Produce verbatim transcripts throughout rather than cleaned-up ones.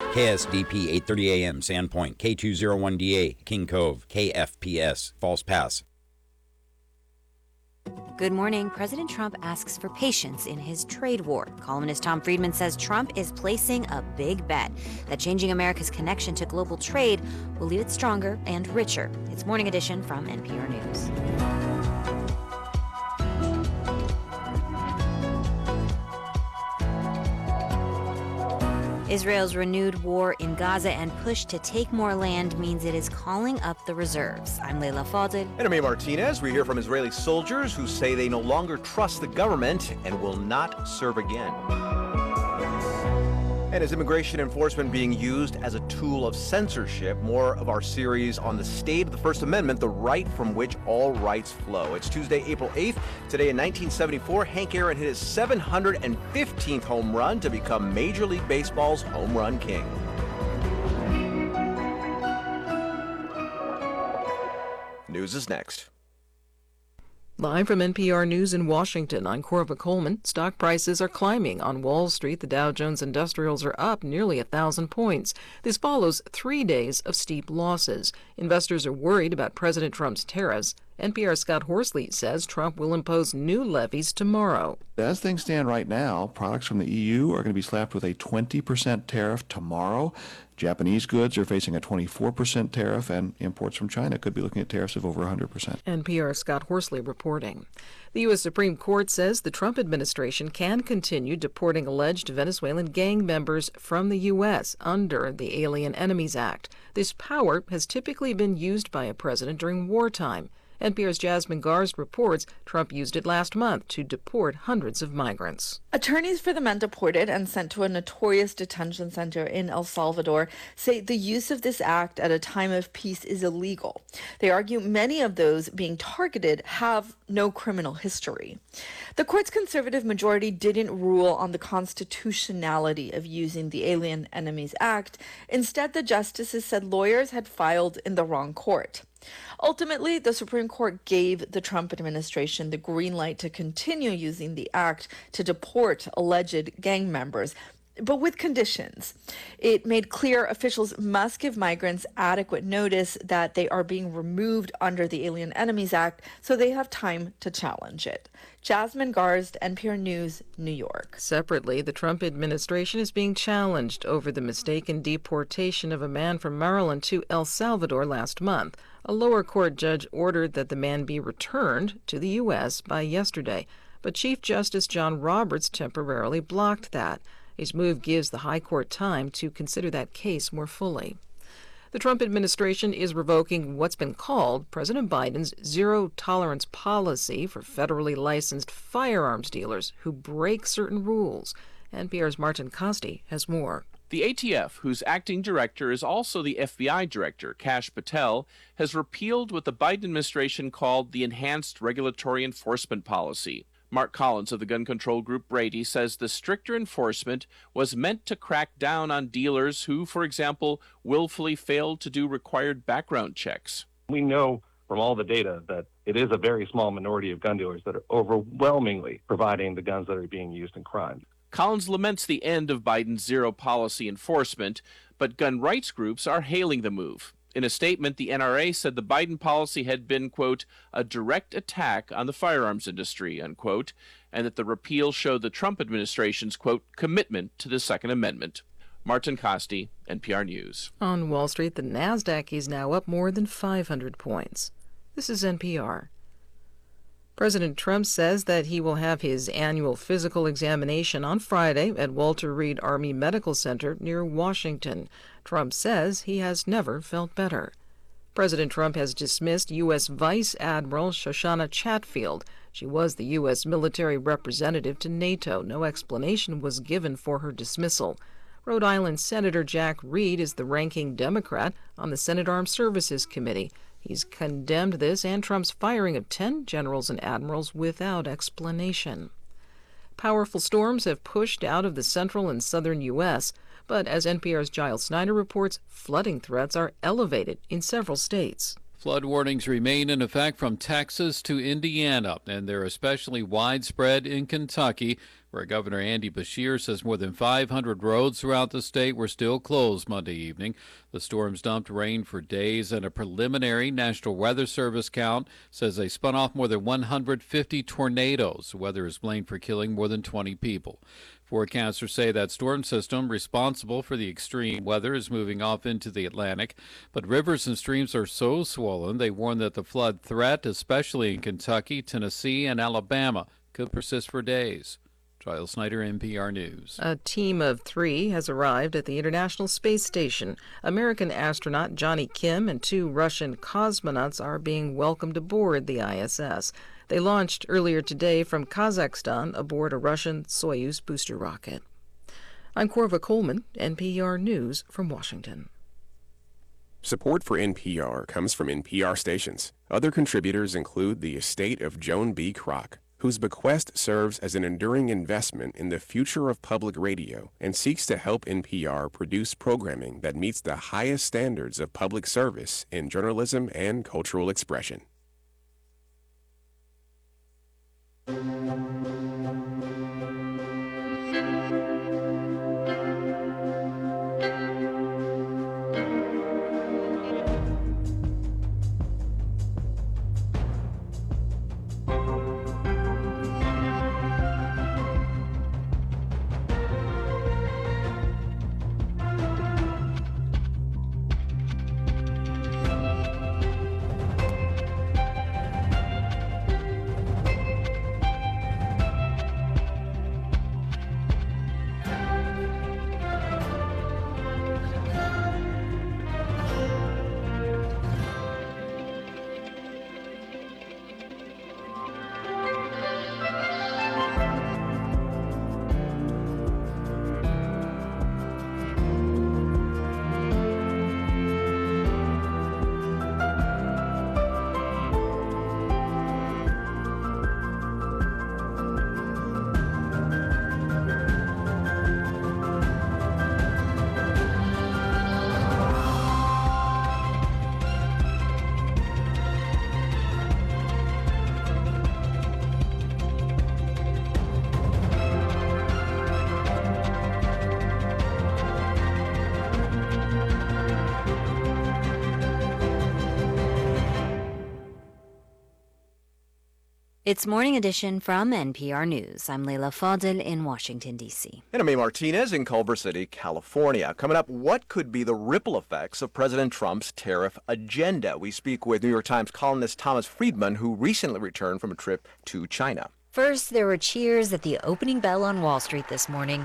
K S D P eight thirty A M, Sandpoint, K two oh one D A, King Cove, K F P S, False Pass. Good morning. President Trump asks for patience in his trade war. Columnist Tom Friedman says Trump is placing a big bet that changing America's connection to global trade will leave it stronger and richer. It's Morning Edition from N P R News. Israel's renewed war in Gaza and push to take more land means it is calling up the reserves. I'm Leila Fadel. And I'm Amir Martinez. We hear from Israeli soldiers who say they no longer trust the government and will not serve again. And is immigration enforcement being used as a tool of censorship? More of our series on the state of the First Amendment, the right from which all rights flow. It's Tuesday, April eighth. Today in nineteen seventy-four, Hank Aaron hit his seven hundred fifteenth home run to become Major League Baseball's home run king. News is next. Live from N P R News in Washington, I'm Corva Coleman. Stock prices are climbing. On Wall Street, the Dow Jones Industrials are up nearly a thousand points. This follows three days of steep losses. Investors are worried about President Trump's tariffs. N P R's Scott Horsley says Trump will impose new levies tomorrow. As things stand right now, products from the E U are going to be slapped with a twenty percent tariff tomorrow. Japanese goods are facing a twenty-four percent tariff, and imports from China could be looking at tariffs of over one hundred percent. N P R's Scott Horsley reporting. The U S Supreme Court says the Trump administration can continue deporting alleged Venezuelan gang members from the U S under the Alien Enemies Act. This power has typically been used by a president during wartime. N P R's Jasmine Garst reports Trump used it last month to deport hundreds of migrants. Attorneys for the men deported and sent to a notorious detention center in El Salvador say the use of this act at a time of peace is illegal. They argue many of those being targeted have no criminal history. The court's conservative majority didn't rule on the constitutionality of using the Alien Enemies Act. Instead, the justices said lawyers had filed in the wrong court. Ultimately, the Supreme Court gave the Trump administration the green light to continue using the act to deport alleged gang members, but with conditions. It made clear officials must give migrants adequate notice that they are being removed under the Alien Enemies Act so they have time to challenge it. Jasmine Garst, N P R News, New York. Separately, the Trump administration is being challenged over the mistaken deportation of a man from Maryland to El Salvador last month. A lower court judge ordered that the man be returned to the U S by yesterday, but Chief Justice John Roberts temporarily blocked that. His move gives the High Court time to consider that case more fully. The Trump administration is revoking what's been called President Biden's zero-tolerance policy for federally licensed firearms dealers who break certain rules. N P R's Martin Costi has more. The A T F, whose acting director is also the F B I director, Kash Patel, has repealed what the Biden administration called the Enhanced Regulatory Enforcement Policy. Mark Collins of the gun control group Brady says the stricter enforcement was meant to crack down on dealers who, for example, willfully failed to do required background checks. We know from all the data that it is a very small minority of gun dealers that are overwhelmingly providing the guns that are being used in crime. Collins laments the end of Biden's zero policy enforcement, but gun rights groups are hailing the move. In a statement, the N R A said the Biden policy had been, quote, a direct attack on the firearms industry, unquote, and that the repeal showed the Trump administration's, quote, commitment to the Second Amendment. Martin Costi, N P R News. On Wall Street, the NASDAQ is now up more than five hundred points. This is N P R. President Trump says that he will have his annual physical examination on Friday at Walter Reed Army Medical Center near Washington. Trump says he has never felt better. President Trump has dismissed U S Vice Admiral Shoshana Chatfield. She was the U S military representative to NATO. No explanation was given for her dismissal. Rhode Island Senator Jack Reed is the ranking Democrat on the Senate Armed Services Committee. He's condemned this and Trump's firing of ten generals and admirals without explanation. Powerful storms have pushed out of the central and southern U S, but as N P R's Giles Snyder reports, flooding threats are elevated in several states. Flood warnings remain in effect from Texas to Indiana, and they're especially widespread in Kentucky, where Governor Andy Beshear says more than five hundred roads throughout the state were still closed Monday evening. The storms dumped rain for days, and a preliminary National Weather Service count says they spun off more than one hundred fifty tornadoes. The weather is blamed for killing more than twenty people. Forecasters say that storm system responsible for the extreme weather is moving off into the Atlantic, but rivers and streams are so swollen they warn that the flood threat, especially in Kentucky, Tennessee, and Alabama, could persist for days. Giles Snyder, N P R News. A team of three has arrived at the International Space Station. American astronaut Johnny Kim and two Russian cosmonauts are being welcomed aboard the I S S. They launched earlier today from Kazakhstan aboard a Russian Soyuz booster rocket. I'm Corva Coleman, N P R News from Washington. Support for N P R comes from N P R stations. Other contributors include the estate of Joan B. Kroc, whose bequest serves as an enduring investment in the future of public radio and seeks to help N P R produce programming that meets the highest standards of public service in journalism and cultural expression. It's Morning Edition from N P R News. I'm Leila Fadel in Washington, D C. And I'm A. Martinez in Culver City, California. Coming up, what could be the ripple effects of President Trump's tariff agenda? We speak with New York Times columnist Thomas Friedman, who recently returned from a trip to China. First, there were cheers at the opening bell on Wall Street this morning.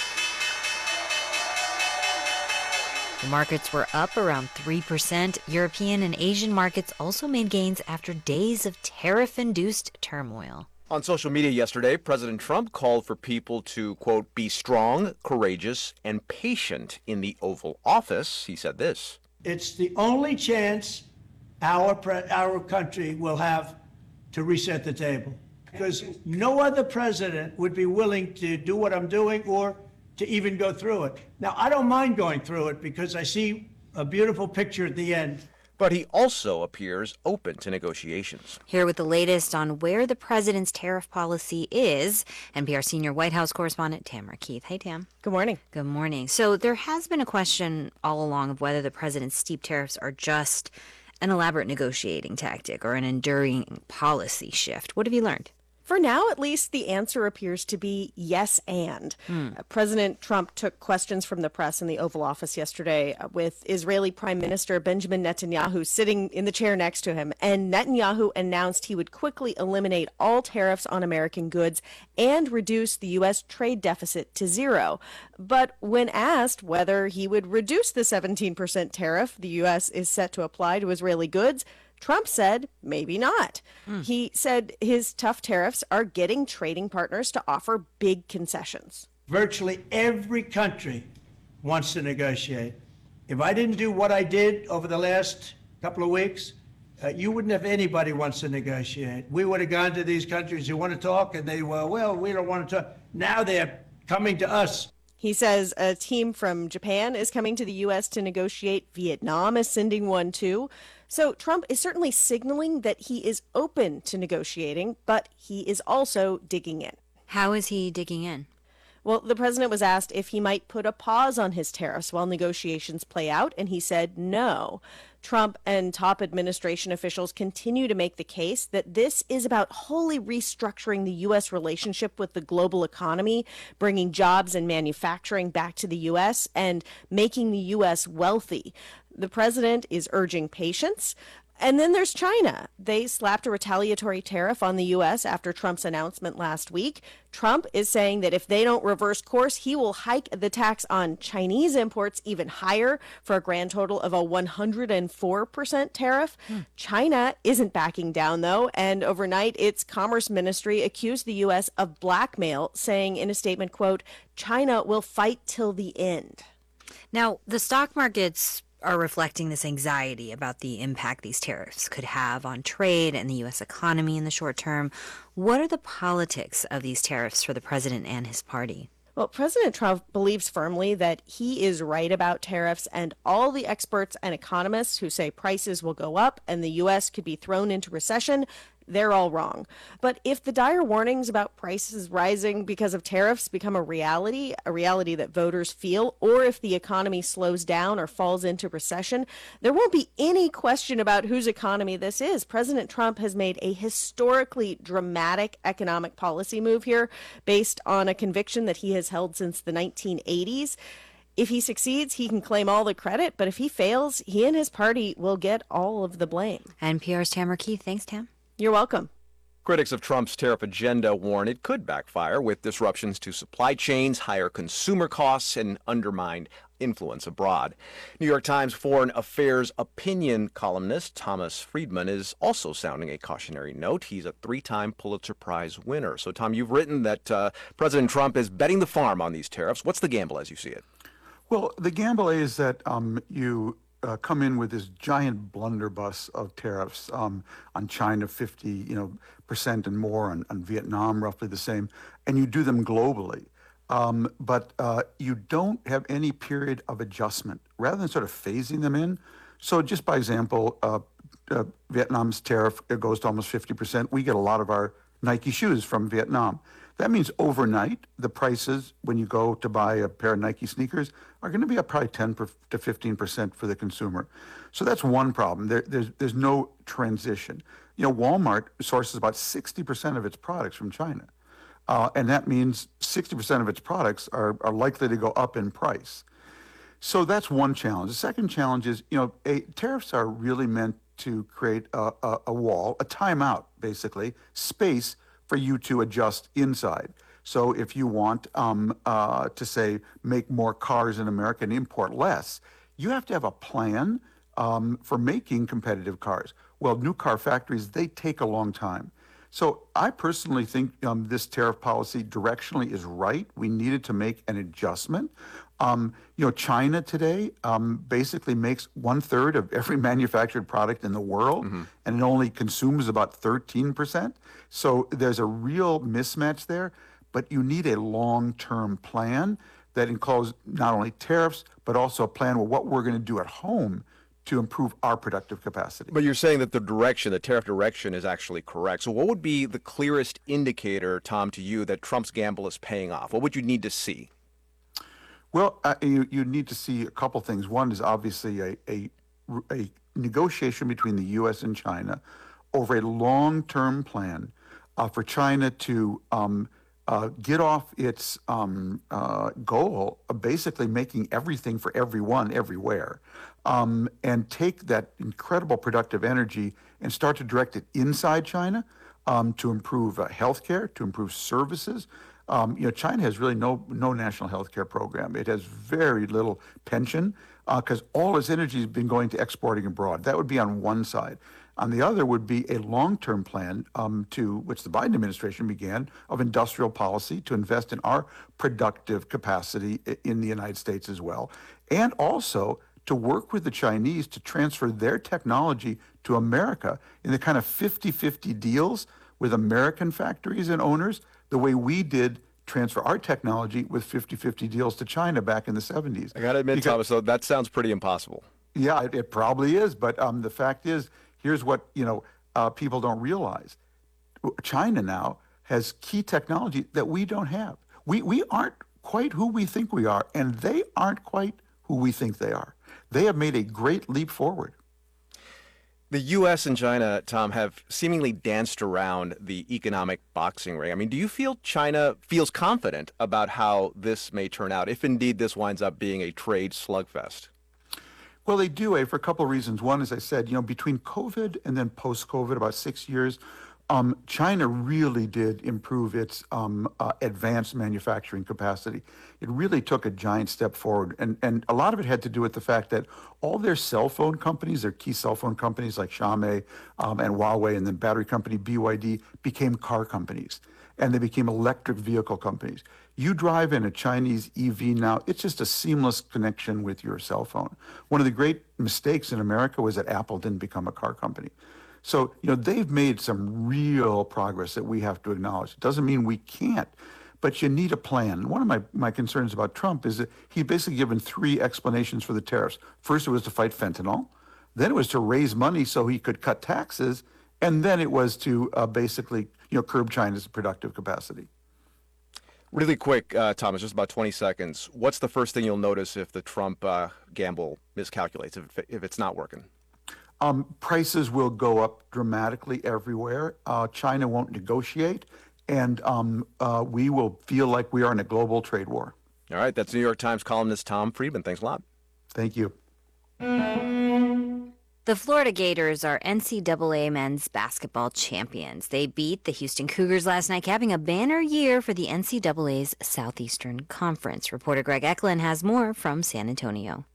The markets were up around three percent. European and Asian markets also made gains after days of tariff-induced turmoil. On social media yesterday, President Trump called for people to, quote, be strong, courageous, and patient in the Oval Office. He said this. It's the only chance our, pre- our country will have to reset the table. Because no other president would be willing to do what I'm doing or to even go through it. Now, I don't mind going through it because I see a beautiful picture at the end. But he also appears open to negotiations. Here with the latest on where the president's tariff policy is, N P R senior White House correspondent Tamara Keith. Hey, Tam. Good morning. Good morning. So there has been a question all along of whether the president's steep tariffs are just an elaborate negotiating tactic or an enduring policy shift. What have you learned? For now, at least, the answer appears to be yes and. Hmm. Uh, President Trump took questions from the press in the Oval Office yesterday uh, with Israeli Prime Minister Benjamin Netanyahu sitting in the chair next to him. And Netanyahu announced he would quickly eliminate all tariffs on American goods and reduce the U S trade deficit to zero. But when asked whether he would reduce the seventeen percent tariff the U S is set to apply to Israeli goods, Trump said maybe not. Mm. He said his tough tariffs are getting trading partners to offer big concessions. Virtually every country wants to negotiate. If I didn't do what I did over the last couple of weeks, uh, you wouldn't have anybody wants to negotiate. We would have gone to these countries who want to talk, and they were, well, we don't want to talk. Now they're coming to us. He says a team from Japan is coming to the U S to negotiate. Vietnam is sending one, too. So Trump is certainly signaling that he is open to negotiating, but he is also digging in. How is he digging in? Well, the president was asked if he might put a pause on his tariffs while negotiations play out, and he said no. Trump and top administration officials continue to make the case that this is about wholly restructuring the U S relationship with the global economy, bringing jobs and manufacturing back to the U S, and making the U S wealthy. The president is urging patience. And then there's China. They slapped a retaliatory tariff on the U S after Trump's announcement last week. Trump is saying that if they don't reverse course, he will hike the tax on Chinese imports even higher for a grand total of a one hundred four percent tariff. Hmm. China isn't backing down, though, and overnight its Commerce Ministry accused the U S of blackmail, saying in a statement, quote, "China will fight till the end." Now, the stock markets are reflecting this anxiety about the impact these tariffs could have on trade and the U S economy in the short term. What are the politics of these tariffs for the president and his party? Well, President Trump believes firmly that he is right about tariffs, and all the experts and economists who say prices will go up and the U S could be thrown into recession, they're all wrong. But if the dire warnings about prices rising because of tariffs become a reality, a reality that voters feel, or if the economy slows down or falls into recession, there won't be any question about whose economy this is. President Trump has made a historically dramatic economic policy move here based on a conviction that he has held since the nineteen eighties. If he succeeds, he can claim all the credit, but if he fails, he and his party will get all of the blame. N P R's Tamara Keith. Thanks, Tam. You're welcome. Critics of Trump's tariff agenda warn it could backfire with disruptions to supply chains, higher consumer costs, and undermined influence abroad. New York Times foreign affairs opinion columnist Thomas Friedman is also sounding a cautionary note. He's a three-time Pulitzer Prize winner. So, Tom, you've written that uh, President Trump is betting the farm on these tariffs. What's the gamble as you see it? Well, the gamble is that um, you Uh, come in with this giant blunderbuss of tariffs um, on China, fifty you know percent and more, on, on Vietnam, roughly the same, and you do them globally. Um, but uh, you don't have any period of adjustment, rather than sort of phasing them in. So just by example, uh, uh, Vietnam's tariff it goes to almost fifty percent. We get a lot of our Nike shoes from Vietnam. That means overnight, the prices, when you go to buy a pair of Nike sneakers, are going to be up probably ten to fifteen percent for the consumer. So that's one problem. There, there's, there's no transition. You know, Walmart sources about sixty percent of its products from China. Uh, and that means sixty percent of its products are, are likely to go up in price. So that's one challenge. The second challenge is, you know, a, tariffs are really meant to create a, a, a wall, a timeout, basically, space for you to adjust inside. So if you want um, uh, to, say, make more cars in America and import less, you have to have a plan um, for making competitive cars. Well, new car factories, they take a long time. So I personally think um, this tariff policy directionally is right. We needed to make an adjustment. Um, you know, China today um, basically makes one third of every manufactured product in the world, mm-hmm. and it only consumes about thirteen percent. So there's a real mismatch there, but you need a long-term plan that includes not only tariffs, but also a plan with what we're going to do at home to improve our productive capacity. But you're saying that the direction, the tariff direction is actually correct. So what would be the clearest indicator, Tom, to you that Trump's gamble is paying off? What would you need to see? Well, uh, you, you need to see a couple things. One is obviously a, a, a negotiation between the U S and China over a long-term plan uh, for China to um, uh, get off its um, uh, goal of basically making everything for everyone, everywhere, um, and take that incredible productive energy and start to direct it inside China um, to improve uh, healthcare, to improve services. Um, you know, China has really no no national health care program. It has very little pension because uh, all its energy has been going to exporting abroad. That would be on one side. On the other would be a long-term plan um, to, which the Biden administration began, of industrial policy to invest in our productive capacity in the United States as well, and also to work with the Chinese to transfer their technology to America in the kind of fifty-fifty deals with American factories and owners, the way we did transfer our technology with fifty-fifty deals to China back in the seventies. I got to admit, because, Thomas, though, that sounds pretty impossible. Yeah, it, it probably is. But um, the fact is, here's what you know uh, people don't realize. China now has key technology that we don't have. We, we aren't quite who we think we are, and they aren't quite who we think they are. They have made a great leap forward. The U S and China, Tom, have seemingly danced around the economic boxing ring. I mean, do you feel China feels confident about how this may turn out, if indeed this winds up being a trade slugfest? Well, they do, eh, for a couple of reasons. One, as I said, you know, between COVID and then post-COVID, about six years, um, China really did improve its um, uh, advanced manufacturing capacity. It really took a giant step forward. And, and a lot of it had to do with the fact that all their cell phone companies, their key cell phone companies like Xiaomi um, and Huawei, and then battery company B Y D, became car companies. And they became electric vehicle companies. You drive in a Chinese E V now, it's just a seamless connection with your cell phone. One of the great mistakes in America was that Apple didn't become a car company. So, you know, they've made some real progress that we have to acknowledge. It doesn't mean we can't, but you need a plan. One of my, my concerns about Trump is that he basically given three explanations for the tariffs. First, it was to fight fentanyl. Then it was to raise money so he could cut taxes. And then it was to uh, basically, you know, curb China's productive capacity. Really quick, uh, Thomas, just about twenty seconds. What's the first thing you'll notice if the Trump uh, gamble miscalculates, if, if it's not working? Um, prices will go up dramatically everywhere. Uh, China won't negotiate, and um, uh, we will feel like we are in a global trade war. All right, that's New York Times columnist Tom Friedman. Thanks a lot. Thank you. The Florida Gators are N C double A men's basketball champions. They beat the Houston Cougars last night, capping a banner year for the N C double A's Southeastern Conference. Reporter Greg Eklund has more from San Antonio.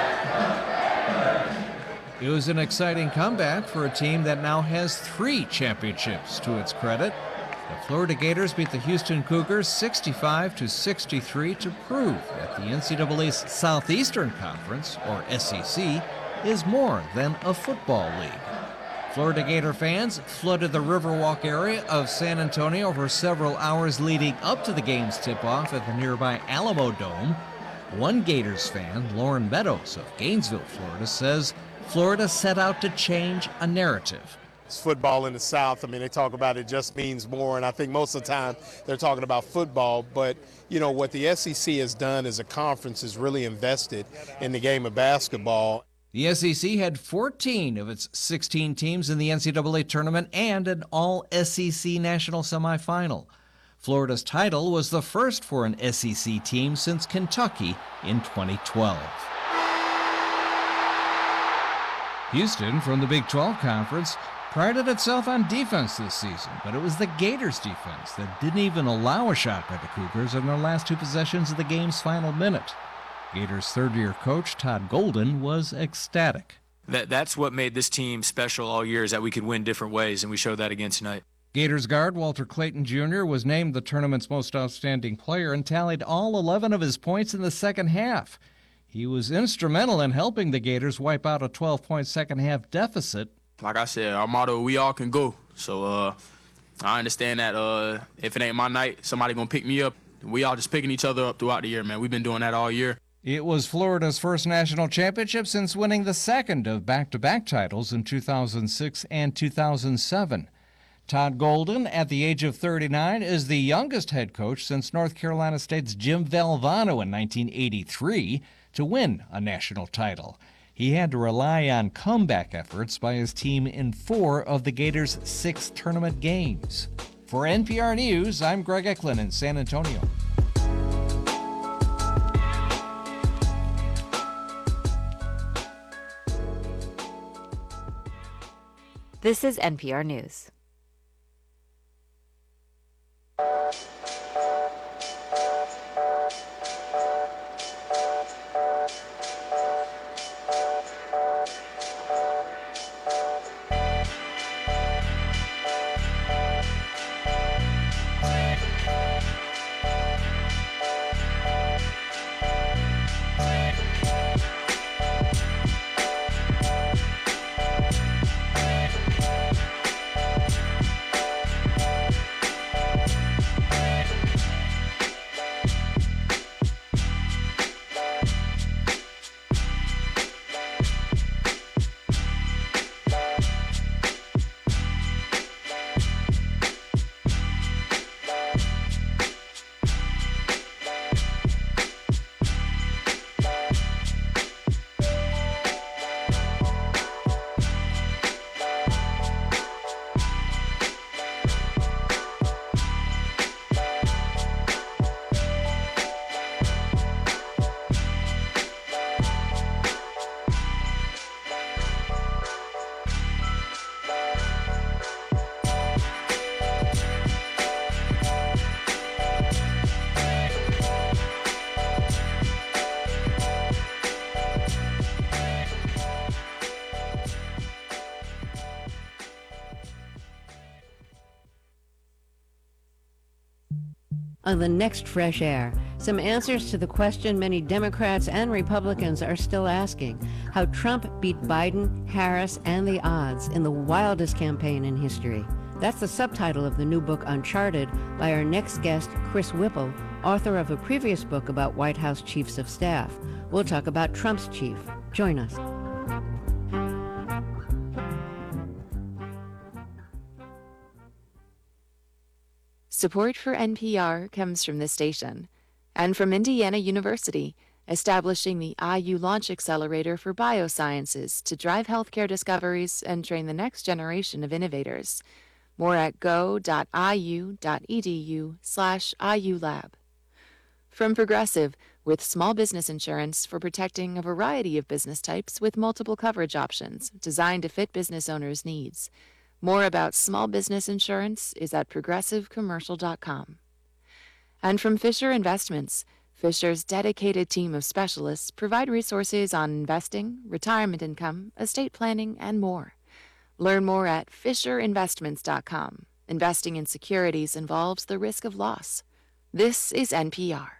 It was an exciting comeback for a team that now has three championships to its credit. The Florida Gators beat the Houston Cougars sixty-five to sixty-three to prove that the N C double A's Southeastern Conference, or S E C, is more than a football league. Florida Gator fans flooded the Riverwalk area of San Antonio for several hours leading up to the game's tip-off at the nearby Alamo Dome. One Gators fan, Lauren Meadows of Gainesville, Florida, says Florida set out to change a narrative. It's football in the South. I mean, they talk about it just means more, and I think most of the time they're talking about football. But, you know, what the S E C has done as a conference is really invested in the game of basketball. The S E C had fourteen of its sixteen teams in the N C double A tournament and an all-S E C national semifinal. Florida's title was the first for an S E C team since Kentucky in twenty twelve. Houston, from the Big twelve Conference, prided itself on defense this season, but it was the Gators' defense that didn't even allow a shot by the Cougars in their last two possessions of the game's final minute. Gators' third-year coach, Todd Golden, was ecstatic. That, that's what made this team special all year, is that we could win different ways, and we showed that again tonight. Gators guard Walter Clayton Junior was named the tournament's most outstanding player and tallied all eleven of his points in the second half. He was instrumental in helping the Gators wipe out a twelve-point second-half deficit. Like I said, our motto, we all can go. So uh, I understand that uh, if it ain't my night, somebody going to pick me up. We all just picking each other up throughout the year, man. We've been doing that all year. It was Florida's first national championship since winning the second of back-to-back titles in two thousand six and two thousand seven. Todd Golden, at the age of thirty-nine, is the youngest head coach since North Carolina State's Jim Valvano in nineteen eighty-three to win a national title. He had to rely on comeback efforts by his team in four of the Gators' six tournament games. For N P R News, I'm Greg Eklund in San Antonio. This is N P R News. On the next Fresh Air, some answers to the question many Democrats and Republicans are still asking: how Trump beat Biden, Harris, and the odds in the wildest campaign in history. That's the subtitle of the new book Uncharted by our next guest, Chris Whipple, author of a previous book about White House chiefs of staff. We'll talk about Trump's chief. Join us. Support for N P R comes from this station and from Indiana University, establishing the I U Launch Accelerator for Biosciences to drive healthcare discoveries and train the next generation of innovators. More at go.iu.edu slash iulab. From Progressive, with small business insurance for protecting a variety of business types with multiple coverage options designed to fit business owners' needs. More about small business insurance is at progressive commercial dot com. And from Fisher Investments, Fisher's dedicated team of specialists provide resources on investing, retirement income, estate planning, and more. Learn more at fisher investments dot com. Investing in securities involves the risk of loss. This is N P R.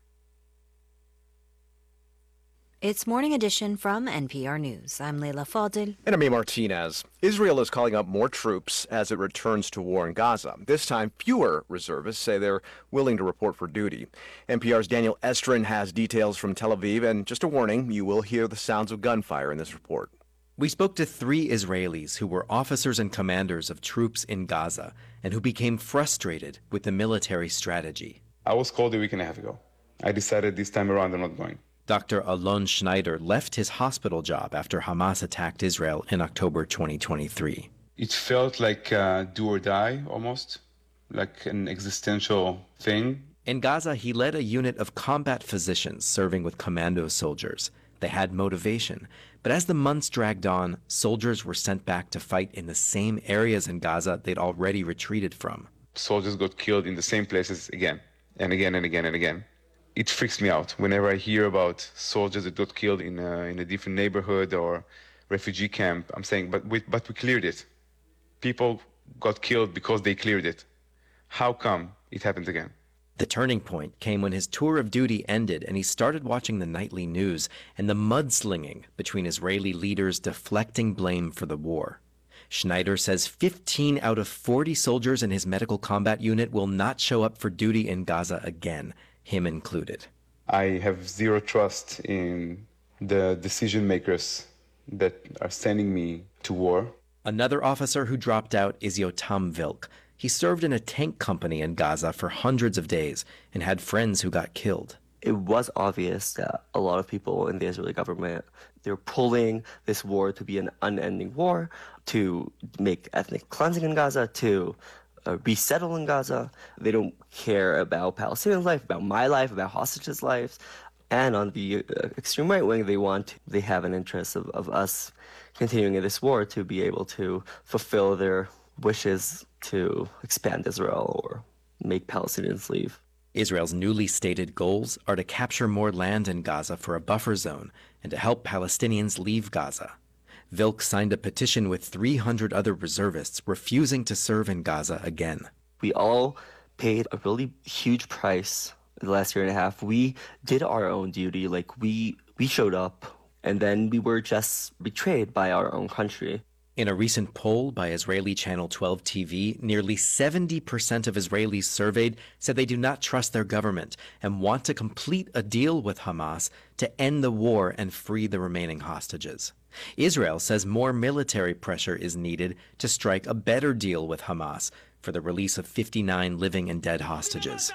It's Morning Edition from N P R News. I'm Leila Fadel. And I'm A. Martinez. Israel is calling up more troops as it returns to war in Gaza. This time, fewer reservists say they're willing to report for duty. N P R's Daniel Estrin has details from Tel Aviv, and just a warning, you will hear the sounds of gunfire in this report. We spoke to three Israelis who were officers and commanders of troops in Gaza and who became frustrated with the military strategy. I was called a week and a half ago. I decided this time around I'm not going. Doctor Alon Schneider left his hospital job after Hamas attacked Israel in October twenty twenty-three. It felt like uh, do or die almost, like an existential thing. In Gaza, he led a unit of combat physicians serving with commando soldiers. They had motivation, but as the months dragged on, soldiers were sent back to fight in the same areas in Gaza they'd already retreated from. Soldiers got killed in the same places again and again and again and again. It freaks me out whenever I hear about soldiers that got killed in a, in a different neighborhood or refugee camp. I'm saying, but we, but we cleared it. People got killed because they cleared it. How come it happens again? The turning point came when his tour of duty ended and he started watching the nightly news and the mudslinging between Israeli leaders deflecting blame for the war. Schneider says fifteen out of forty soldiers in his medical combat unit will not show up for duty in Gaza again, him included. I have zero trust in the decision makers that are sending me to war. Another officer who dropped out is Yotam Vilk. He served in a tank company in Gaza for hundreds of days and had friends who got killed. It was obvious that a lot of people in the Israeli government, they're pulling this war to be an unending war, to make ethnic cleansing in Gaza, to uh, resettle in Gaza. They don't care about Palestinian life, about my life, about hostages' lives. And on the uh, extreme right wing, they want, they have an interest of, of us continuing in this war to be able to fulfill their wishes to expand Israel or make Palestinians leave. Israel's newly stated goals are to capture more land in Gaza for a buffer zone and to help Palestinians leave Gaza. Vilk signed a petition with three hundred other reservists refusing to serve in Gaza again. We all paid a really huge price in the last year and a half. We did our own duty, like we, we showed up, and then we were just betrayed by our own country. In a recent poll by Israeli Channel twelve T V, nearly seventy percent of Israelis surveyed said they do not trust their government and want to complete a deal with Hamas to end the war and free the remaining hostages. Israel says more military pressure is needed to strike a better deal with Hamas for the release of fifty-nine living and dead hostages.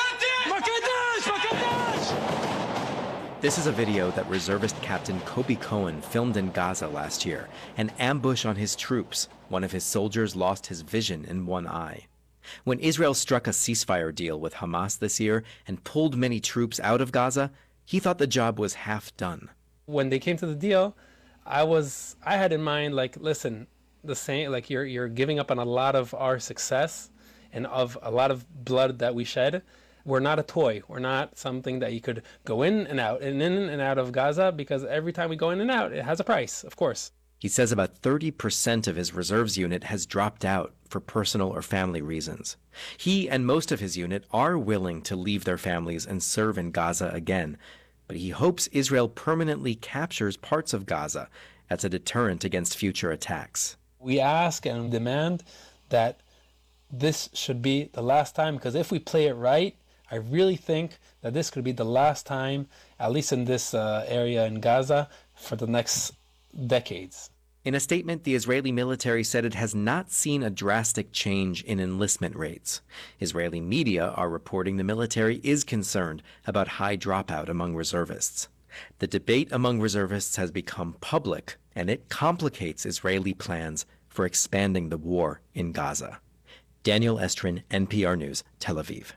This is a video that reservist Captain Kobe Cohen filmed in Gaza last year, an ambush on his troops. One of his soldiers lost his vision in one eye. When Israel struck a ceasefire deal with Hamas this year and pulled many troops out of Gaza, he thought the job was half done. When they came to the deal, I was I had in mind, like, listen, the same, like you're you're giving up on a lot of our success and of a lot of blood that we shed. We're not a toy. We're not something that you could go in and out and in and out of Gaza, because every time we go in and out, it has a price, of course. He says about thirty percent of his reserves unit has dropped out for personal or family reasons. He and most of his unit are willing to leave their families and serve in Gaza again, but he hopes Israel permanently captures parts of Gaza as a deterrent against future attacks. We ask and demand that this should be the last time, because if we play it right, I really think that this could be the last time, at least in this uh, area in Gaza, for the next decades. In a statement, the Israeli military said it has not seen a drastic change in enlistment rates. Israeli media are reporting the military is concerned about high dropout among reservists. The debate among reservists has become public, and it complicates Israeli plans for expanding the war in Gaza. Daniel Estrin, N P R News, Tel Aviv.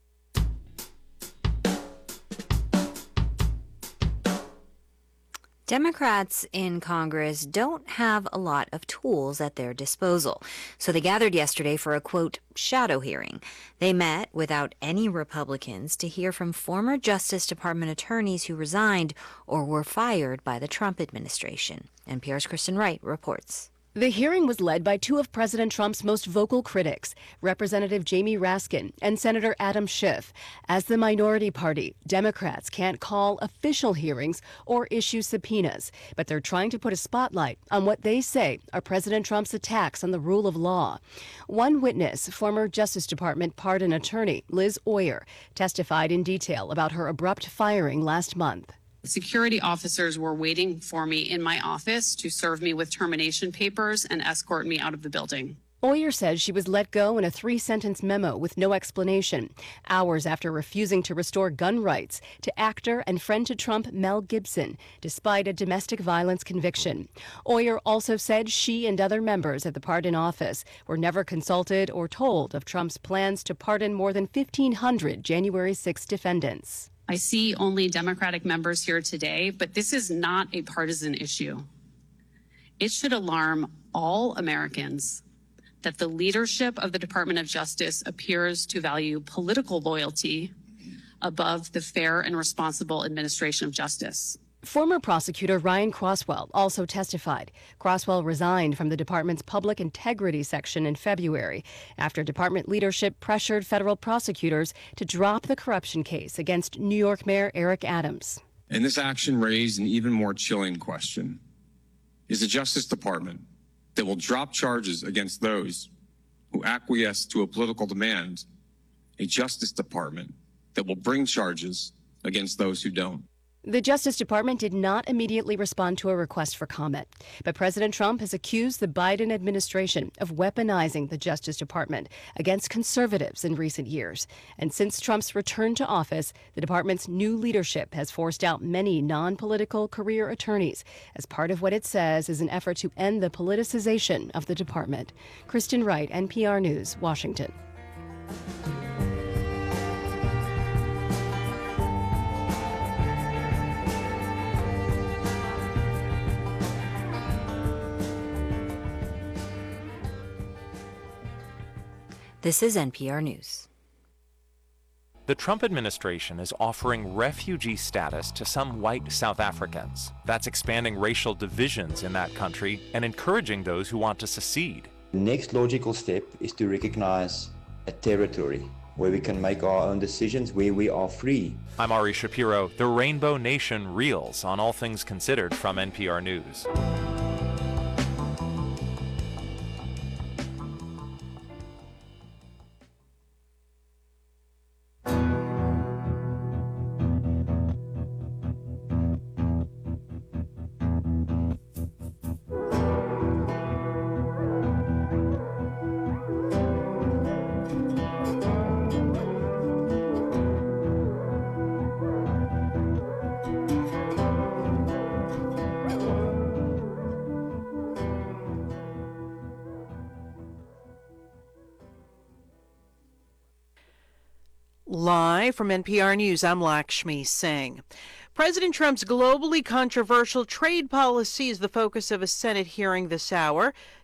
Democrats in Congress don't have a lot of tools at their disposal, so they gathered yesterday for a, quote, shadow hearing. They met without any Republicans to hear from former Justice Department attorneys who resigned or were fired by the Trump administration. N P R's Kristen Wright reports. The hearing was led by two of President Trump's most vocal critics, Representative Jamie Raskin and Senator Adam Schiff. As the minority party, Democrats can't call official hearings or issue subpoenas, but they're trying to put a spotlight on what they say are President Trump's attacks on the rule of law. One witness, former Justice Department pardon attorney Liz Oyer, testified in detail about her abrupt firing last month. Security officers were waiting for me in my office to serve me with termination papers and escort me out of the building. Oyer says she was let go in a three-sentence memo with no explanation, hours after refusing to restore gun rights to actor and friend to Trump Mel Gibson, despite a domestic violence conviction. Oyer also said she and other members at the pardon office were never consulted or told of Trump's plans to pardon more than fifteen hundred January sixth defendants. I see only Democratic members here today, but this is not a partisan issue. It should alarm all Americans that the leadership of the Department of Justice appears to value political loyalty above the fair and responsible administration of justice. Former prosecutor Ryan Crosswell also testified. Crosswell resigned from the department's public integrity section in February after department leadership pressured federal prosecutors to drop the corruption case against New York Mayor Eric Adams. And this action raised an even more chilling question. Is the Justice Department that will drop charges against those who acquiesce to a political demand a Justice Department that will bring charges against those who don't? The Justice Department did not immediately respond to a request for comment, but President Trump has accused the Biden administration of weaponizing the Justice Department against conservatives in recent years. And since Trump's return to office, the department's new leadership has forced out many non-political career attorneys as part of what it says is an effort to end the politicization of the department. Kristen Wright, N P R News, Washington. This is N P R News. The Trump administration is offering refugee status to some white South Africans. That's expanding racial divisions in that country and encouraging those who want to secede. The next logical step is to recognize a territory where we can make our own decisions, where we are free. I'm Ari Shapiro. The Rainbow Nation reels on All Things Considered from N P R News. Live from N P R News, I'm Lakshmi Singh. President Trump's globally controversial trade policy is the focus of a Senate hearing this hour.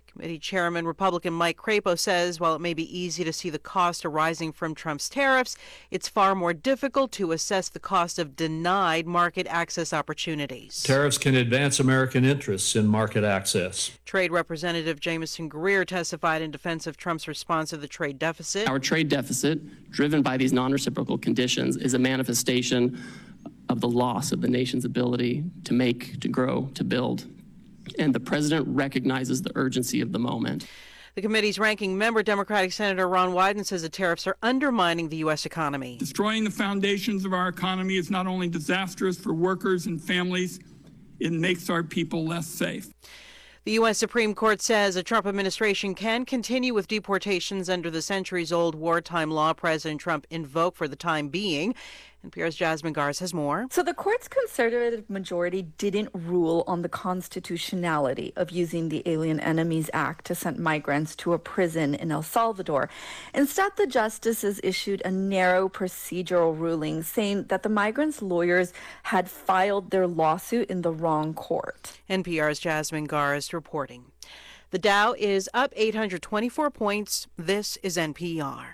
Committee Chairman Republican Mike Crapo says while it may be easy to see the cost arising from Trump's tariffs, it's far more difficult to assess the cost of denied market access opportunities. Tariffs can advance American interests in market access. Trade Representative Jameson Greer testified in defense of Trump's response to the trade deficit. Our trade deficit, driven by these non-reciprocal conditions, is a manifestation of the loss of the nation's ability to make, to grow, to build. And the president recognizes the urgency of the moment. The committee's ranking member, Democratic Senator Ron Wyden, says the tariffs are undermining the U S economy. Destroying the foundations of our economy is not only disastrous for workers and families, it makes our people less safe. The U S Supreme Court says a Trump administration can continue with deportations under the centuries-old wartime law President Trump invoked for the time being. N P R's Jasmine Gars has more. So the court's conservative majority didn't rule on the constitutionality of using the Alien Enemies Act to send migrants to a prison in El Salvador. Instead, the justices issued a narrow procedural ruling saying that the migrants' lawyers had filed their lawsuit in the wrong court. N P R's Jasmine Gars reporting. The Dow is up eight hundred twenty-four points. This is N P R.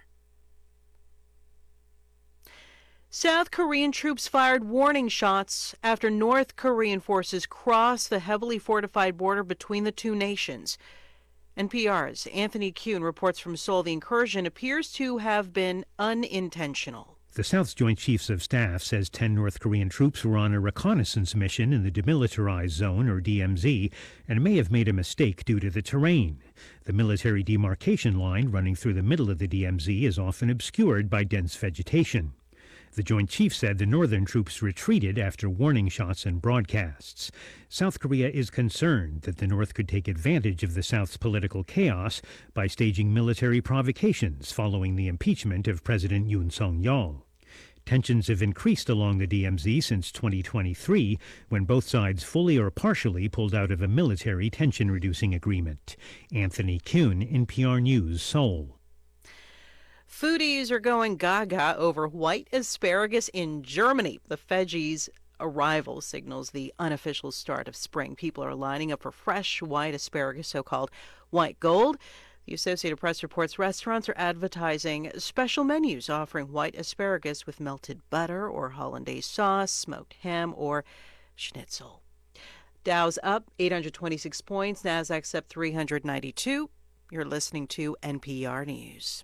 South Korean troops fired warning shots after North Korean forces crossed the heavily fortified border between the two nations. N P R's Anthony Kuhn reports from Seoul the incursion appears to have been unintentional. The South's Joint Chiefs of Staff says ten North Korean troops were on a reconnaissance mission in the Demilitarized Zone, or D M Z, and may have made a mistake due to the terrain. The military demarcation line running through the middle of the D M Z is often obscured by dense vegetation. The Joint Chiefs said the northern troops retreated after warning shots and broadcasts. South Korea is concerned that the North could take advantage of the South's political chaos by staging military provocations following the impeachment of President Yoon Suk-yeol. Tensions have increased along the D M Z since twenty twenty-three, when both sides fully or partially pulled out of a military tension-reducing agreement. Anthony Kuhn, N P R News, Seoul. Foodies are going gaga over white asparagus in Germany. The veggies' arrival signals the unofficial start of spring. People are lining up for fresh white asparagus, so-called white gold. The Associated Press reports restaurants are advertising special menus offering white asparagus with melted butter or hollandaise sauce, smoked ham, or schnitzel. Dow's up eight hundred twenty-six points, Nasdaq's up three hundred ninety-two. You're listening to N P R News.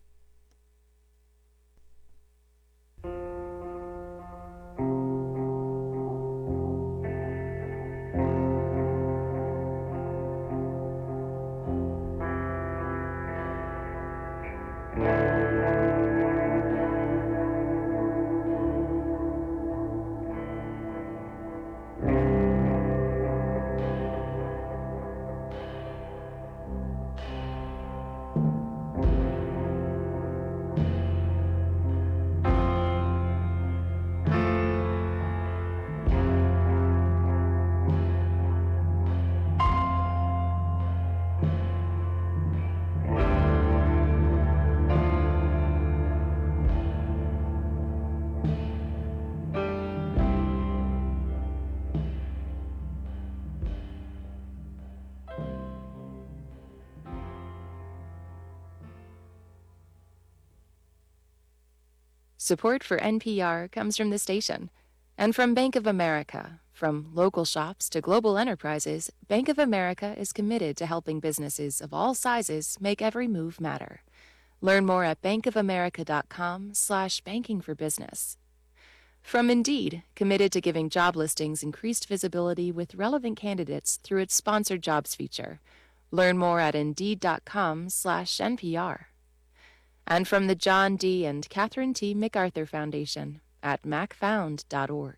Support for N P R comes from the station and from Bank of America. From local shops to global enterprises, Bank of America is committed to helping businesses of all sizes make every move matter. Learn more at bankofamerica.com slash banking for business. From Indeed, committed to giving job listings increased visibility with relevant candidates through its sponsored jobs feature. Learn more at indeed.com slash NPR. And from the John D. and Catherine T. MacArthur Foundation at mac found dot org.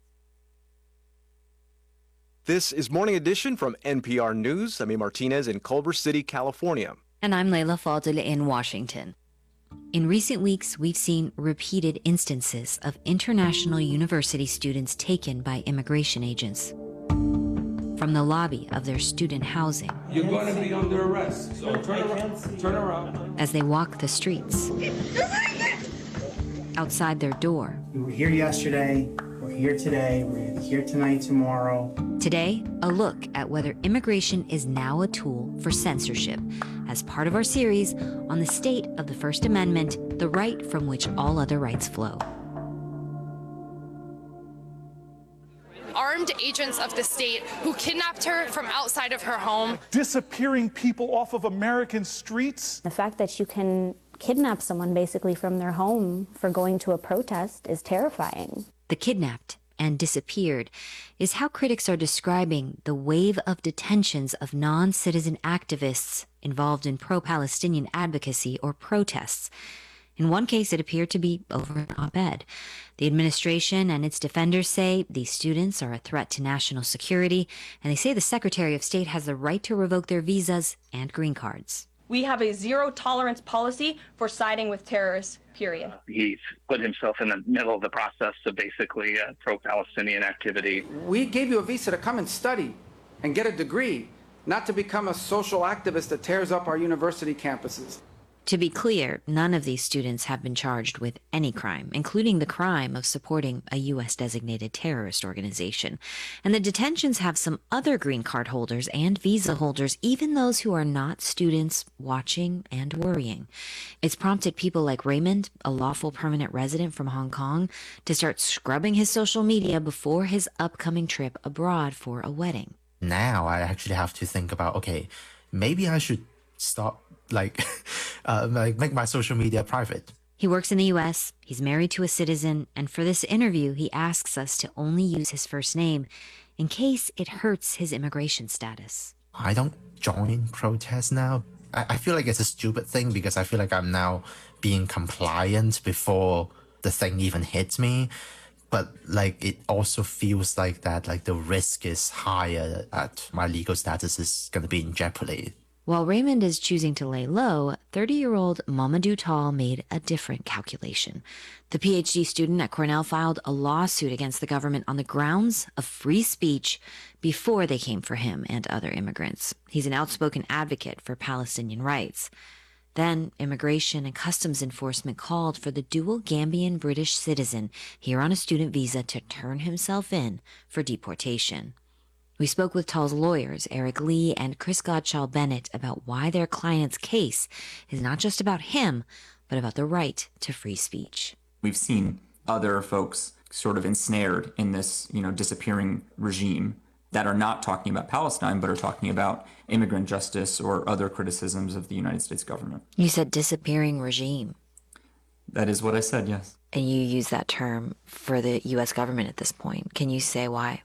This is Morning Edition from N P R News. I'm A. Martinez in Culver City, California. And I'm Layla Fadel in Washington. In recent weeks, we've seen repeated instances of international university students taken by immigration agents. From the lobby of their student housing. You're going to be under arrest, so turn around. Turn around. As they walk the streets. Outside their door. We were here yesterday, we're here today, we're going to be here tonight, tomorrow. Today, a look at whether immigration is now a tool for censorship as part of our series on the state of the First Amendment, the right from which all other rights flow. Armed agents of the state who kidnapped her from outside of her home. Disappearing people off of American streets. The fact that you can kidnap someone basically from their home for going to a protest is terrifying. The kidnapped and disappeared is how critics are describing the wave of detentions of non-citizen activists involved in pro-Palestinian advocacy or protests. In one case, it appeared to be over an op-ed. The administration and its defenders say these students are a threat to national security, and they say the Secretary of State has the right to revoke their visas and green cards. We have a zero tolerance policy for siding with terrorists, period. He's put himself in the middle of the process of basically uh, pro-Palestinian activity. We gave you a visa to come and study and get a degree, not to become a social activist that tears up our university campuses. To be clear, none of these students have been charged with any crime, including the crime of supporting a U S-designated terrorist organization. And the detentions have some other green card holders and visa holders, even those who are not students, watching and worrying. It's prompted people like Raymond, a lawful permanent resident from Hong Kong, to start scrubbing his social media before his upcoming trip abroad for a wedding. Now I actually have to think about, okay, maybe I should stop like uh, like make my social media private. He works in the U S, he's married to a citizen, and for this interview, he asks us to only use his first name in case it hurts his immigration status. I don't join protests now. I, I feel like it's a stupid thing because I feel like I'm now being compliant before the thing even hits me. But like it also feels like that like the risk is higher, that my legal status is going to be in jeopardy. While Raymond is choosing to lay low, thirty-year-old Mamadou Tall made a different calculation. The P H D student at Cornell filed a lawsuit against the government on the grounds of free speech before they came for him and other immigrants. He's an outspoken advocate for Palestinian rights. Then, Immigration and Customs Enforcement called for the dual Gambian-British citizen here on a student visa to turn himself in for deportation. We spoke with Tall's lawyers, Eric Lee and Chris Godshall Bennett, about why their client's case is not just about him, but about the right to free speech. We've seen other folks sort of ensnared in this, you know, disappearing regime that are not talking about Palestine, but are talking about immigrant justice or other criticisms of the United States government. You said disappearing regime. That is what I said, yes. And you use that term for the U S government at this point. Can you say why?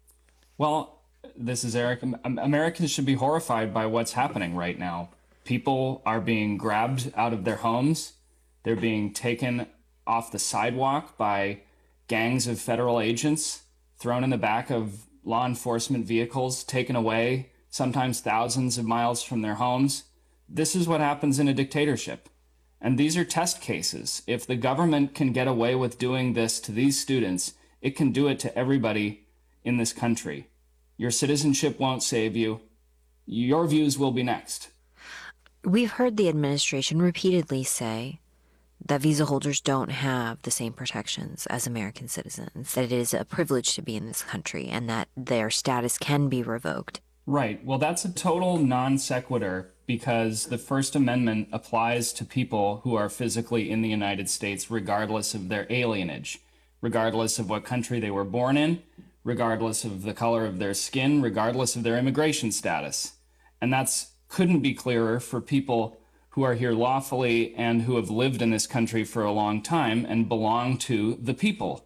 Well, this is Eric. Americans should be horrified by what's happening right now. People are being grabbed out of their homes. They're being taken off the sidewalk by gangs of federal agents, thrown in the back of law enforcement vehicles, taken away, sometimes thousands of miles from their homes. This is what happens in a dictatorship. And these are test cases. If the government can get away with doing this to these students, it can do it to everybody in this country. Your citizenship won't save you. Your views will be next. We've heard the administration repeatedly say that visa holders don't have the same protections as American citizens, that it is a privilege to be in this country, and that their status can be revoked. Right. Well, that's a total non sequitur because the First Amendment applies to people who are physically in the United States regardless of their alienage, regardless of what country they were born in, regardless of the color of their skin, regardless of their immigration status. And that's couldn't be clearer for people who are here lawfully and who have lived in this country for a long time and belong to the people.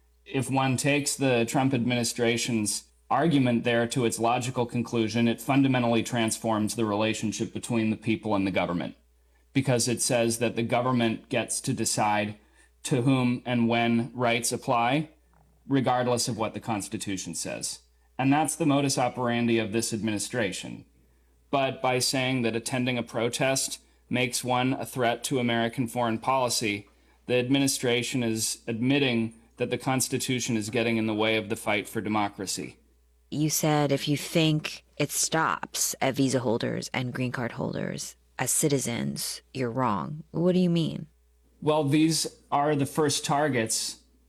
If one takes the Trump administration's argument there to its logical conclusion, it fundamentally transforms the relationship between the people and the government, because it says that the government gets to decide to whom and when rights apply, regardless of what the Constitution says. And that's the modus operandi of this administration. But by saying that attending a protest makes one a threat to American foreign policy, the administration is admitting that the Constitution is getting in the way of the fight for democracy. You said if you think it stops at visa holders and green card holders as citizens, you're wrong. What do you mean? Well, these are the first targets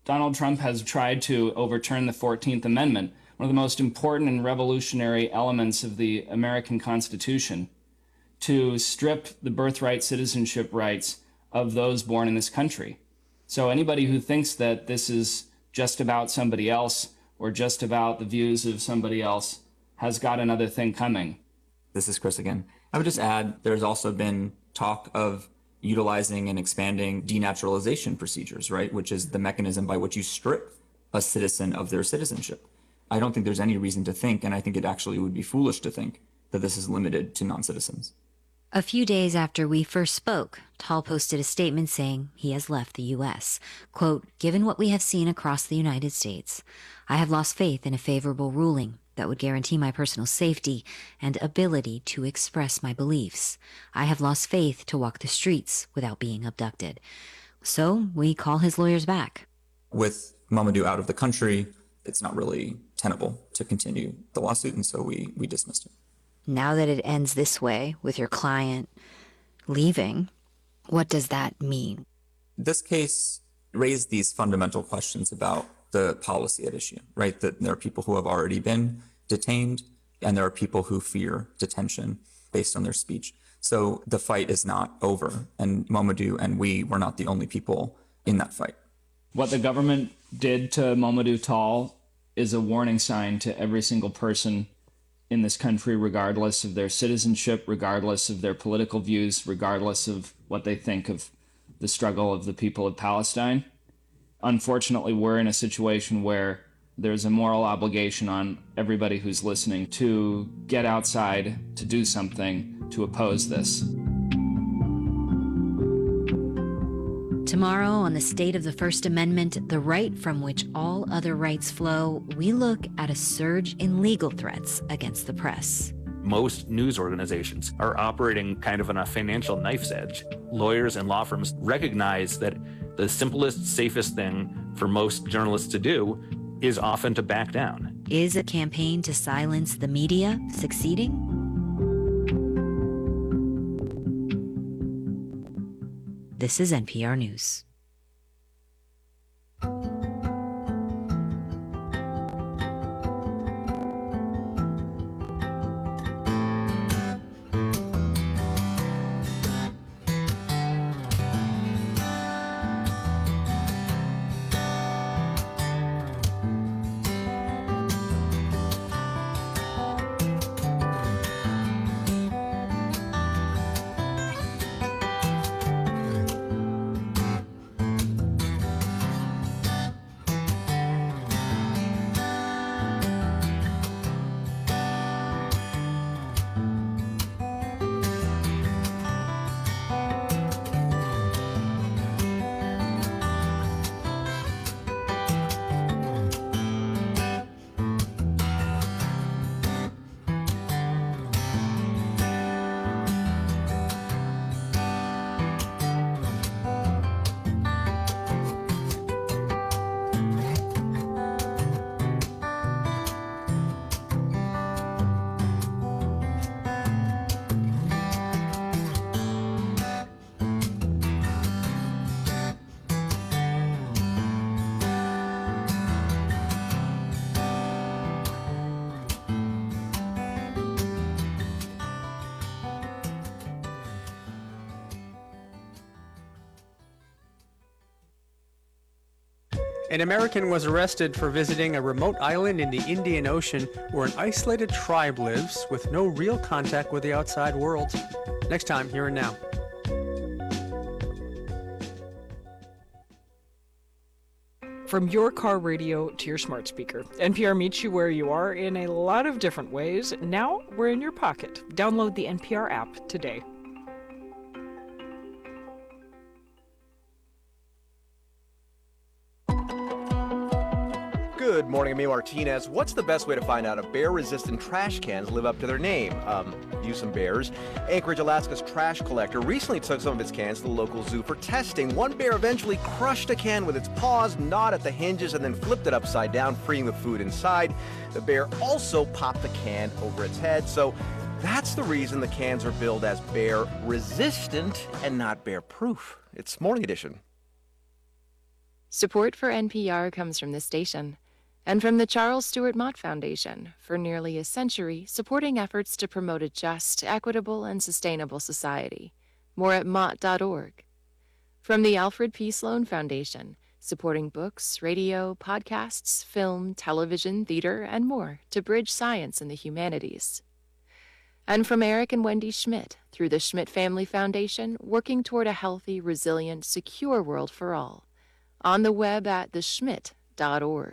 Donald Trump has tried to overturn the fourteenth Amendment, one of the most important and revolutionary elements of the American Constitution, to strip the birthright citizenship rights of those born in this country. So anybody who thinks that this is just about somebody else or just about the views of somebody else has got another thing coming. This is Chris again. I would just add, there's also been talk of utilizing and expanding denaturalization procedures, right? Which is the mechanism by which you strip a citizen of their citizenship. I don't think there's any reason to think, and I think it actually would be foolish to think, that this is limited to non-citizens. A few days after we first spoke, Tal posted a statement saying he has left the U S. Quote, "Given what we have seen across the United States, I have lost faith in a favorable ruling that would guarantee my personal safety and ability to express my beliefs. I have lost faith to walk the streets without being abducted." So we call his lawyers back. With Mamadou out of the country, it's not really tenable to continue the lawsuit, and so we, we dismissed it. Now that it ends this way, with your client leaving, what does that mean? This case raised these fundamental questions about the policy at issue, right? That there are people who have already been detained, and there are people who fear detention based on their speech. So the fight is not over, and Mamadou and we were not the only people in that fight. What the government did to Mamadou Tall is a warning sign to every single person in this country, regardless of their citizenship, regardless of their political views, regardless of what they think of the struggle of the people of Palestine. Unfortunately, we're in a situation where there's a moral obligation on everybody who's listening to get outside, to do something, to oppose this. Tomorrow, on the state of the First Amendment, the right from which all other rights flow, we look at a surge in legal threats against the press. Most news organizations are operating kind of on a financial knife's edge. Lawyers and law firms recognize that the simplest, safest thing for most journalists to do is often to back down. Is a campaign to silence the media succeeding? This is N P R News. An American was arrested for visiting a remote island in the Indian Ocean where an isolated tribe lives with no real contact with the outside world. Next time, Here and Now. From your car radio to your smart speaker, N P R meets you where you are in a lot of different ways. Now we're in your pocket. Download the N P R app today. Good morning, I'm Amy Martinez. What's the best way to find out if bear-resistant trash cans live up to their name? Um, use some bears. Anchorage, Alaska's trash collector recently took some of its cans to the local zoo for testing. One bear eventually crushed a can with its paws, gnawed at the hinges, and then flipped it upside down, freeing the food inside. The bear also popped the can over its head, so that's the reason the cans are billed as bear-resistant and not bear-proof. It's Morning Edition. Support for N P R comes from this station and from the Charles Stewart Mott Foundation, for nearly a century supporting efforts to promote a just, equitable, and sustainable society. More at mott dot org. From the Alfred P. Sloan Foundation, supporting books, radio, podcasts, film, television, theater, and more to bridge science and the humanities. And from Eric and Wendy Schmidt, through the Schmidt Family Foundation, working toward a healthy, resilient, secure world for all. On the web at the schmidt dot org.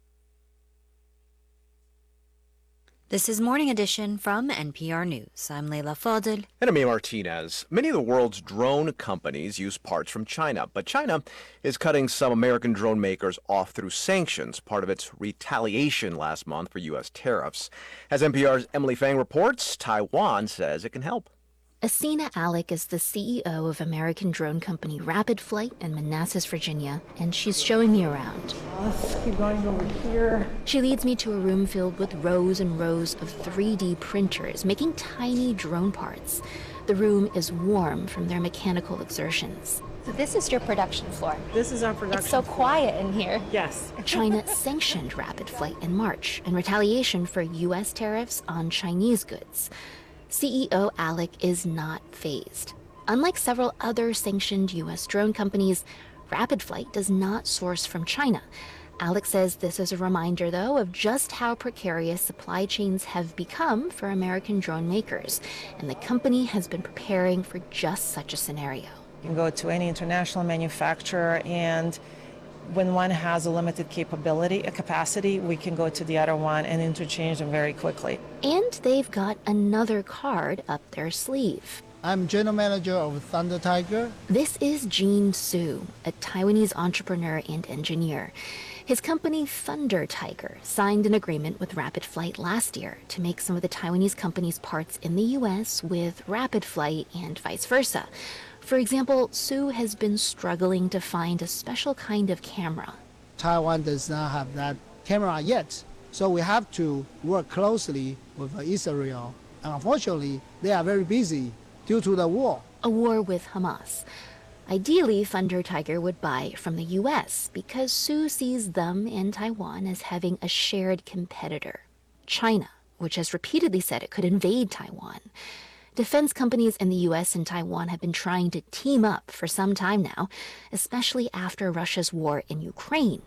This is Morning Edition from N P R News. I'm Leila Fadel. And I'm May Martinez. Many of the world's drone companies use parts from China, but China is cutting some American drone makers off through sanctions, part of its retaliation last month for U S tariffs. As N P R's Emily Fang reports, Taiwan says it can help. Asina Alec is the C E O of American drone company Rapid Flight in Manassas, Virginia, and she's showing me around. Let's keep going over here. She leads me to a room filled with rows and rows of three D printers making tiny drone parts. The room is warm from their mechanical exertions. So this is your production floor. This is our production It's so floor. quiet in here. Yes. China sanctioned Rapid Flight in March in retaliation for U S tariffs on Chinese goods. C E O Alec is not fazed. Unlike several other sanctioned U S drone companies, Rapid Flight does not source from China. Alec says this is a reminder, though, of just how precarious supply chains have become for American drone makers, and the company has been preparing for just such a scenario. You can go to any international manufacturer, and when one has a limited capability, a capacity, we can go to the other one and interchange them very quickly. And they've got another card up their sleeve. I'm general manager of Thunder Tiger. This is Gene Su, a Taiwanese entrepreneur and engineer. His company Thunder Tiger signed an agreement with Rapid Flight last year to make some of the Taiwanese company's parts in the U S with Rapid Flight and vice versa. For example, Su has been struggling to find a special kind of camera. Taiwan does not have that camera yet, so we have to work closely with Israel. And unfortunately, they are very busy due to the war. A war with Hamas. Ideally, Thunder Tiger would buy from the U S because Su sees them and Taiwan as having a shared competitor, China, which has repeatedly said it could invade Taiwan. Defense companies in the U S and Taiwan have been trying to team up for some time now, especially after Russia's war in Ukraine.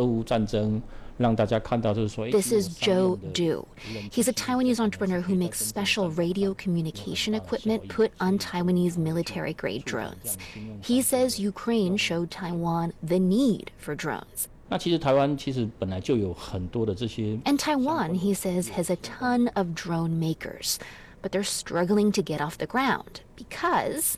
This is Joe Du. He's a Taiwanese entrepreneur who makes special radio communication equipment put on Taiwanese military-grade drones. He says Ukraine showed Taiwan the need for drones. And Taiwan, he says, has a ton of drone makers, but they're struggling to get off the ground because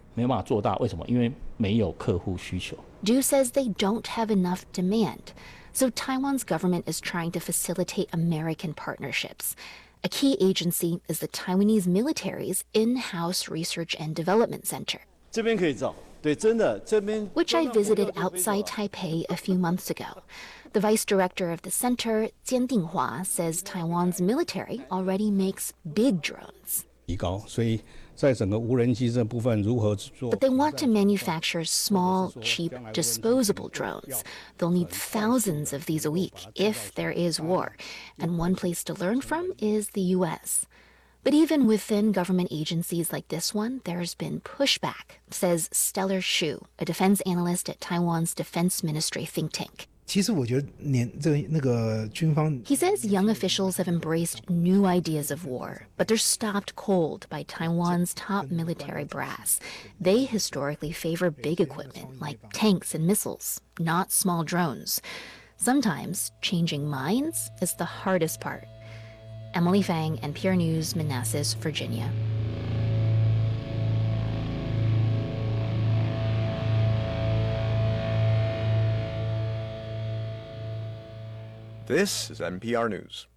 Du says they don't have enough demand. So Taiwan's government is trying to facilitate American partnerships. A key agency is the Taiwanese military's in-house research and development center, which I visited outside Taipei a few months ago. The vice director of the center, Jian Dinghua, says Taiwan's military already makes big drones. But they want to manufacture small, cheap, disposable drones. They'll need thousands of these a week if there is war. And one place to learn from is the U S. But even within government agencies like this one, there's been pushback, says Stellar Xu, a defense analyst at Taiwan's Defense Ministry think tank. He says young officials have embraced new ideas of war, but they're stopped cold by Taiwan's top military brass. They historically favor big equipment like tanks and missiles, not small drones. Sometimes changing minds is the hardest part. Emily Fang, N P R News, Manassas, Virginia. This is N P R News.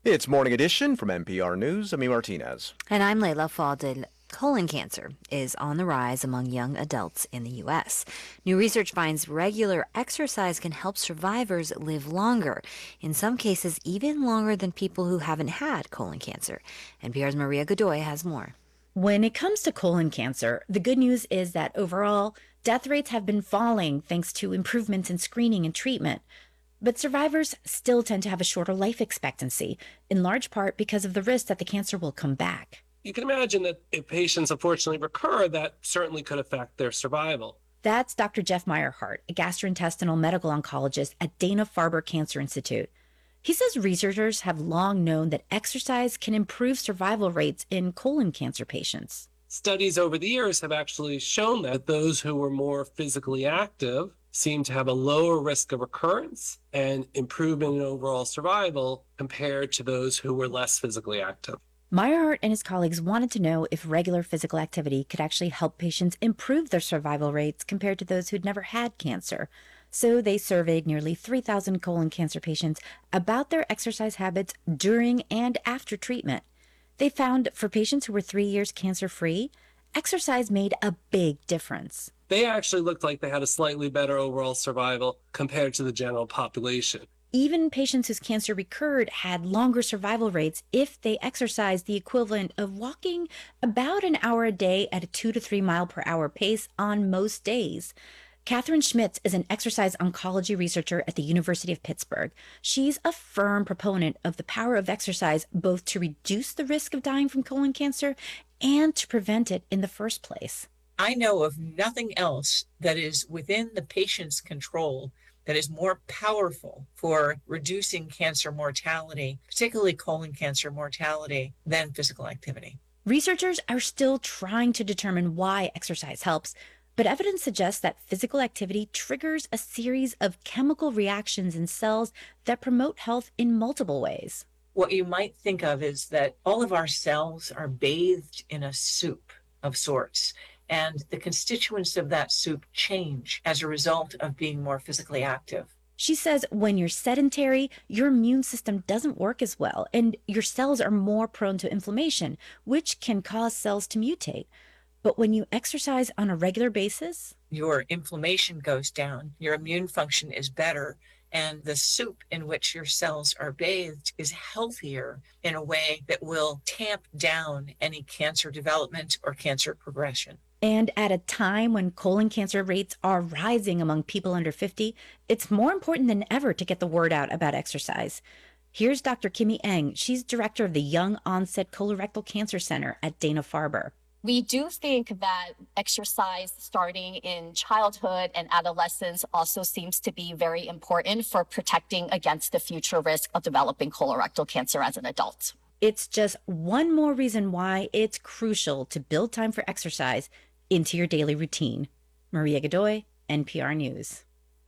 It's Morning Edition from N P R News. I'm E. Martinez. And I'm Layla Fadel. Colon cancer is on the rise among young adults in the U S. New research finds regular exercise can help survivors live longer, in some cases even longer than people who haven't had colon cancer. N P R's Maria Godoy has more. When it comes to colon cancer, the good news is that overall, death rates have been falling thanks to improvements in screening and treatment. But survivors still tend to have a shorter life expectancy, in large part because of the risk that the cancer will come back. You can imagine that if patients unfortunately recur, that certainly could affect their survival. That's Doctor Jeff Meyerhart, a gastrointestinal medical oncologist at Dana-Farber Cancer Institute. He says researchers have long known that exercise can improve survival rates in colon cancer patients. Studies over the years have actually shown that those who were more physically active seem to have a lower risk of recurrence and improvement in overall survival compared to those who were less physically active. Meyerhart and his colleagues wanted to know if regular physical activity could actually help patients improve their survival rates compared to those who'd never had cancer. So they surveyed nearly three thousand colon cancer patients about their exercise habits during and after treatment. They found for patients who were three years cancer-free, exercise made a big difference. They actually looked like they had a slightly better overall survival compared to the general population. Even patients whose cancer recurred had longer survival rates if they exercised the equivalent of walking about an hour a day at a two to three mile per hour pace on most days. Catherine Schmitz is an exercise oncology researcher at the University of Pittsburgh. She's a firm proponent of the power of exercise both to reduce the risk of dying from colon cancer and to prevent it in the first place. I know of nothing else that is within the patient's control that is more powerful for reducing cancer mortality, particularly colon cancer mortality, than physical activity. Researchers are still trying to determine why exercise helps, but evidence suggests that physical activity triggers a series of chemical reactions in cells that promote health in multiple ways. What you might think of is that all of our cells are bathed in a soup of sorts, and the constituents of that soup change as a result of being more physically active. She says when you're sedentary, your immune system doesn't work as well, and your cells are more prone to inflammation, which can cause cells to mutate. But when you exercise on a regular basis, your inflammation goes down, your immune function is better, and the soup in which your cells are bathed is healthier in a way that will tamp down any cancer development or cancer progression. And at a time when colon cancer rates are rising among people under fifty, it's more important than ever to get the word out about exercise. Here's Doctor Kimmy Eng. She's director of the Young Onset Colorectal Cancer Center at Dana-Farber. We do think that exercise starting in childhood and adolescence also seems to be very important for protecting against the future risk of developing colorectal cancer as an adult. It's just one more reason why it's crucial to build time for exercise into your daily routine. Maria Godoy, N P R News.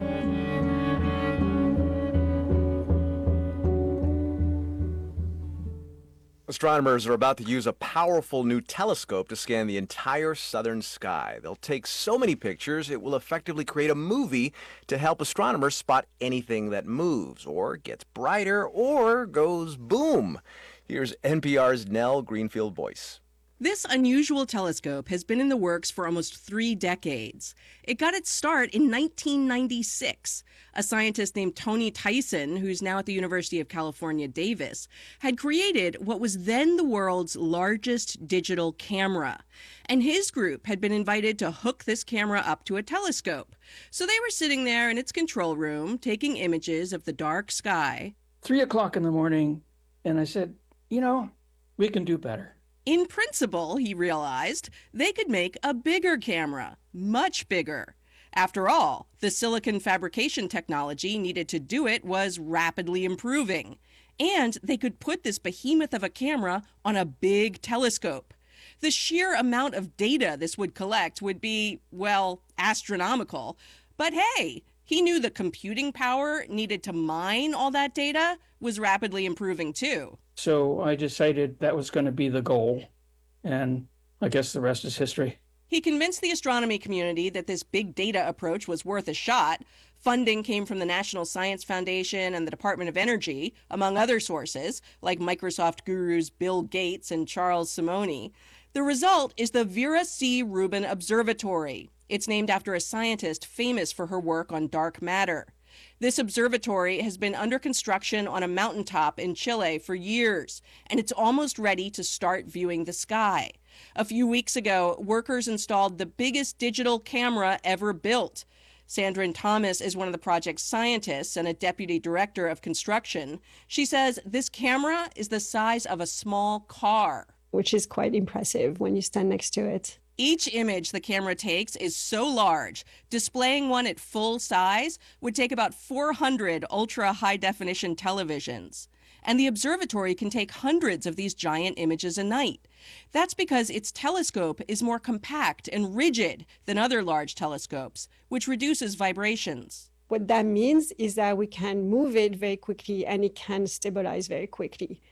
Astronomers are about to use a powerful new telescope to scan the entire southern sky. They'll take so many pictures, it will effectively create a movie to help astronomers spot anything that moves, or gets brighter, or goes boom. Here's N P R's Nell Greenfield-Boyce. This unusual telescope has been in the works for almost three decades. It got its start in nineteen ninety-six. A scientist named Tony Tyson, who's now at the University of California, Davis, had created what was then the world's largest digital camera. And his group had been invited to hook this camera up to a telescope. So they were sitting there in its control room, taking images of the dark sky. Three o'clock in the morning, and I said, you know, we can do better. In principle, he realized, they could make a bigger camera, much bigger. After all, the silicon fabrication technology needed to do it was rapidly improving. And they could put this behemoth of a camera on a big telescope. The sheer amount of data this would collect would be, well, astronomical. But hey, he knew the computing power needed to mine all that data was rapidly improving too. So I decided that was going to be the goal, and I guess the rest is history. He convinced the astronomy community that this big data approach was worth a shot. Funding came from the National Science Foundation and the Department of Energy, among other sources, like Microsoft gurus Bill Gates and Charles Simonyi. The result is the Vera C. Rubin Observatory. It's named after a scientist famous for her work on dark matter. This observatory has been under construction on a mountaintop in Chile for years, and it's almost ready to start viewing the sky. A few weeks ago, workers installed the biggest digital camera ever built. Sandrine Thomas is one of the project's scientists and a deputy director of construction. She says this camera is the size of a small car, which is quite impressive when you stand next to it. Each image the camera takes is so large, displaying one at full size would take about four hundred ultra-high-definition televisions. And the observatory can take hundreds of these giant images a night. That's because its telescope is more compact and rigid than other large telescopes, which reduces vibrations. What that means is that we can move it very quickly and it can stabilize very quickly.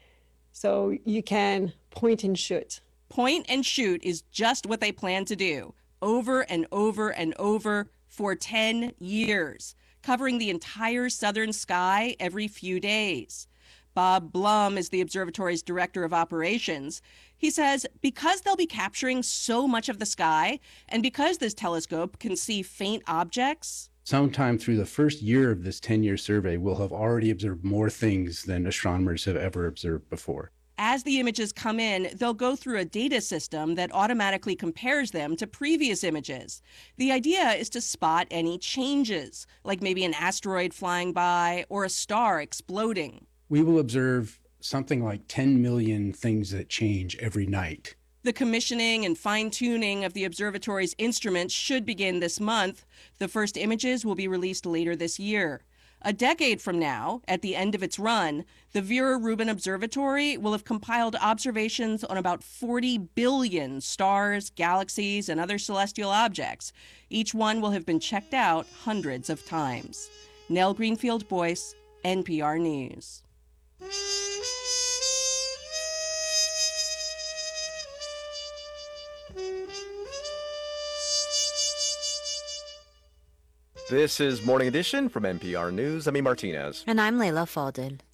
So you can point and shoot. Point and shoot is just what they plan to do, over and over and over for ten years, covering the entire southern sky every few days. Bob Blum is the observatory's director of operations. He says because they'll be capturing so much of the sky, and because this telescope can see faint objects, sometime through the first year of this ten-year survey, we'll have already observed more things than astronomers have ever observed before. As the images come in, they'll go through a data system that automatically compares them to previous images. The idea is to spot any changes, like maybe an asteroid flying by or a star exploding. We will observe something like ten million things that change every night. The commissioning and fine-tuning of the observatory's instruments should begin this month. The first images will be released later this year. A decade from now, at the end of its run, the Vera Rubin Observatory will have compiled observations on about forty billion stars, galaxies, and other celestial objects. Each one will have been checked out hundreds of times. Nell Greenfield-Boyce, N P R News. This is Morning Edition from N P R News. I'm E. Martinez. And I'm Layla Falded.